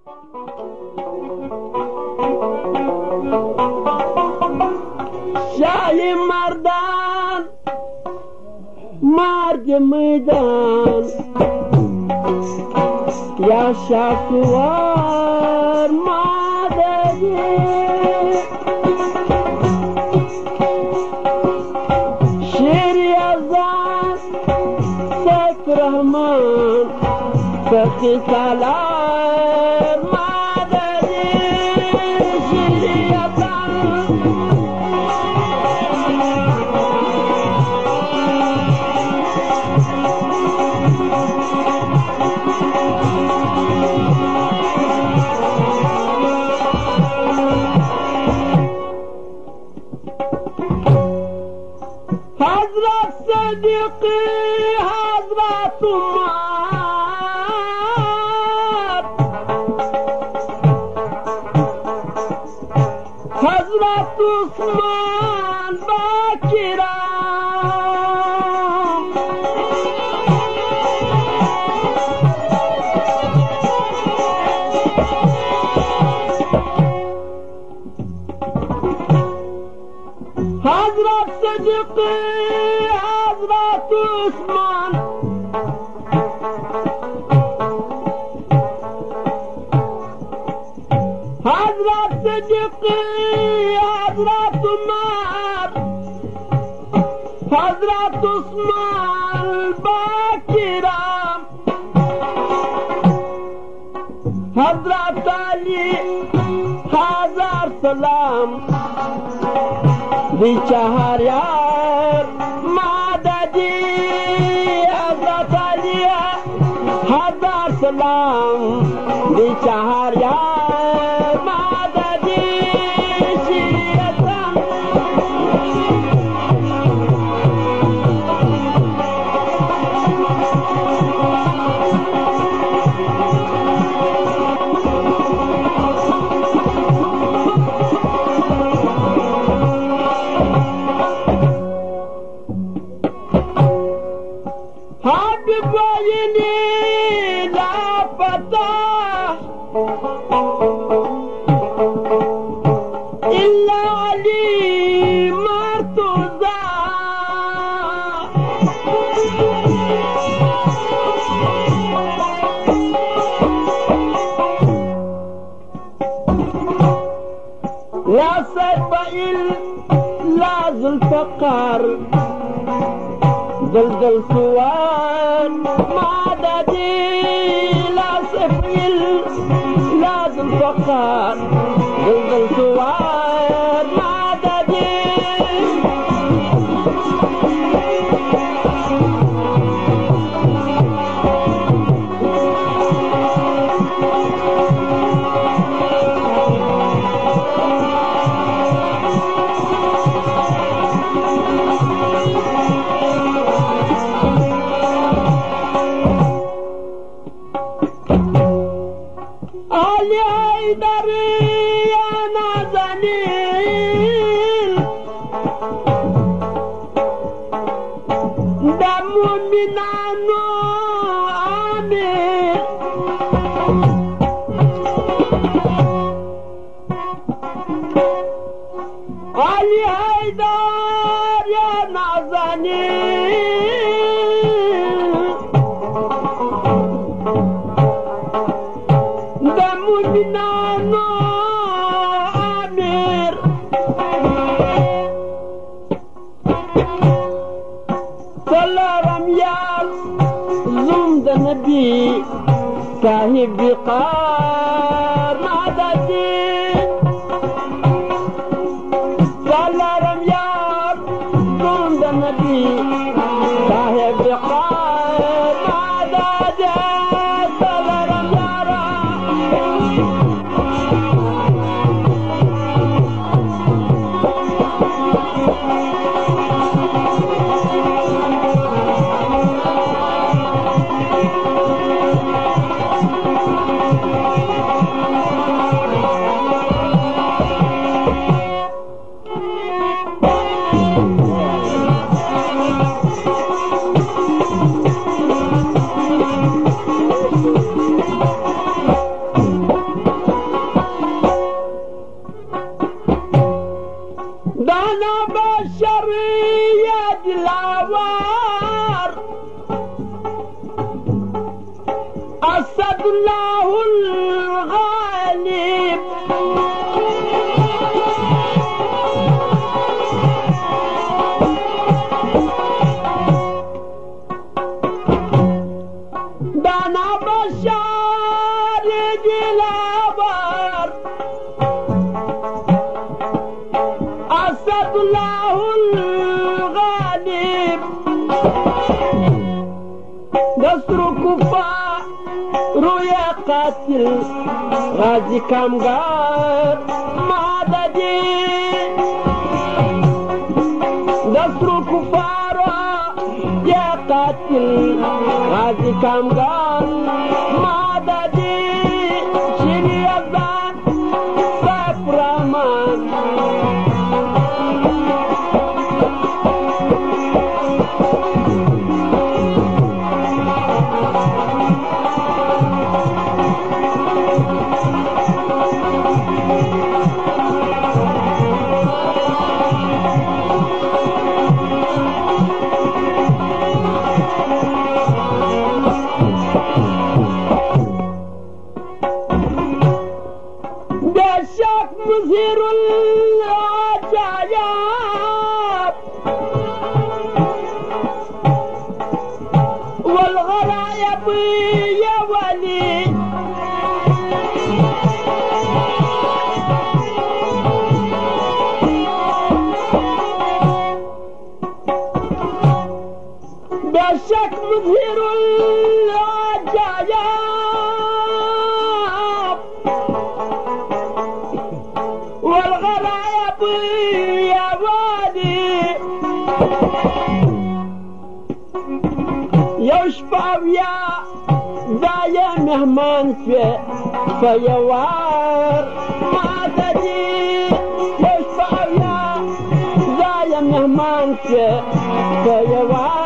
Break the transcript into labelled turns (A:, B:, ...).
A: شاه مردان مرد میدان یا شاکوار مادری شیر ازان سیف رحمان فقی سالار مادری شیر ازان حضرت صدیقی حضرت عمر حضرت عثمان باکرام حضرت صدیقی حضرت عثمان حضرت صدیقی حضرت عمر حضرت عثمان باکرام حضرت علی هزار سلام بیچار یار مادری حضرت علی هزار سلام بیچار یار مادری شیعتم حبیب وینی لاپتا الا علی مرتضی لا سيف إلا ذوالفقار زلزل سوار مددي لا سيف إلا ذوالفقار زلزل سوار مددي علي حيدري يا نازنين دم من عنه آمين علي حيدر يا نازنين دم من عنه آمير صلى رميال زمد نبي صاحب بقار مددي صلى رميال زمد نبي صاحب بقار مددي صلى رميال قاتل غازي كامغار مددي دستر الكفار يا قاتل غازي كامغار مددي شيني يبان بفرمان دشاك مزهر العجايب والغرايب يا ولي دشاك مزهر العجايب والغرايب يا وادي يشفع يا دايا مهمان في يوار ما تجي يشفع يا دايا مهمان في يوار